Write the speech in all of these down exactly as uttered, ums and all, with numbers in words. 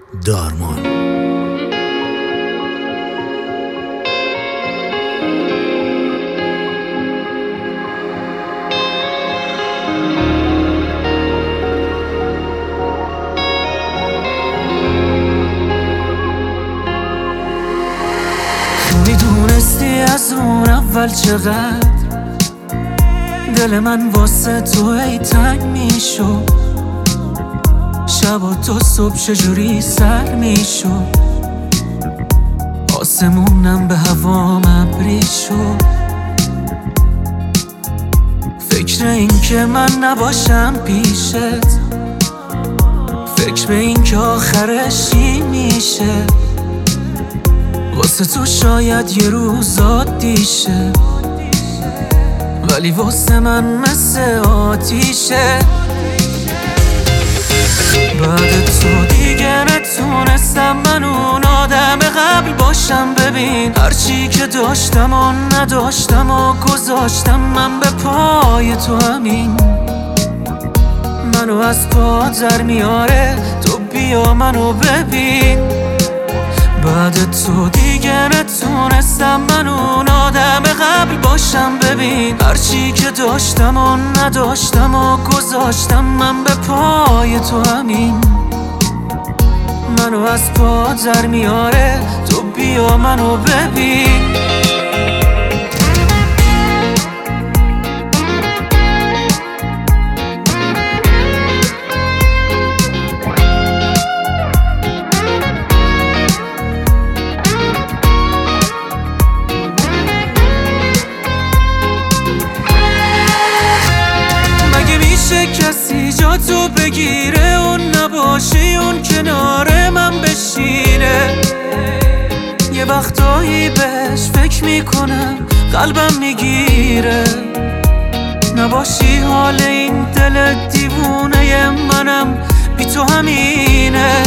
دارمان. میدونستی از اون اول چقدر دل من واسه تو ای تنگ میشد، شب و تا صبح چجوری سر میشد، آسمونم به هوام ابری شد. فکر این که من نباشم پیشت، فکر به این که آخرش این میشه، واسه تو شاید یه روز عادی شه، ولی واسه من مثل آتیشه. بعد تو دیگه نتونستم من اون آدم قبل باشم. ببین هرچی که داشتم و نداشتم و گذاشتم من به پای تو، همین منو از پا در میاره. تو بیا منو ببین، بعد تو دیگه نتونستم من اون آدم قبل باشم. ببین هرچی که داشتم و نداشتم و گذاشتم من به پای تو، همین منو از پا در میاره. تو بیا منو ببین. کسی جا تو بگیره، اون نباشی اون کنار من بشینه. یه وقتایی بهش فکر میکنم قلبم میگیره، نباشی حال این دل دیوونه منم بی تو همینه.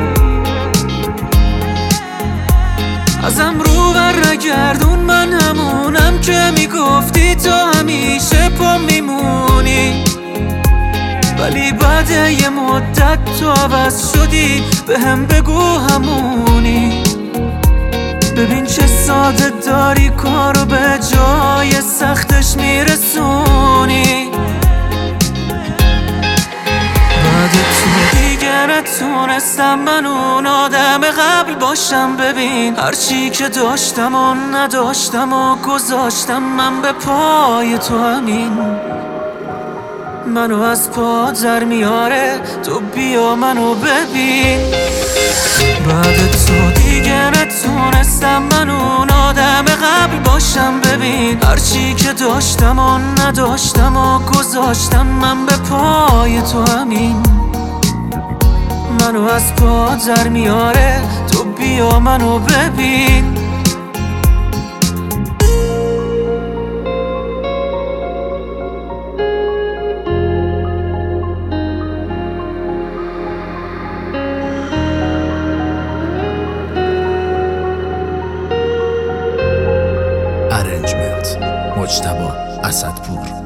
ازم رو بر نگردون، من همونم که میگفتی تو همیشه پا میمونی، ولی بعد یه مدت تو عوض شدی. به هم بگو همونی، ببین چه ساده داری کارو به جای سختش میرسونی. بعد تو دیگه نتونستم من اون آدم قبل باشم. ببین هرچی که داشتم و نداشتم و گذاشتم من به پای تو، همین منو از پا در میاره. تو بیا منو ببین، بعد تو دیگه نتونستم من اون آدم قبل باشم. ببین هرچی که داشتم و نداشتم و گذاشتم من به پای تو، همین منو از پا در میاره. تو بیا منو ببین. ارنجمنت مجتبی اسدپور.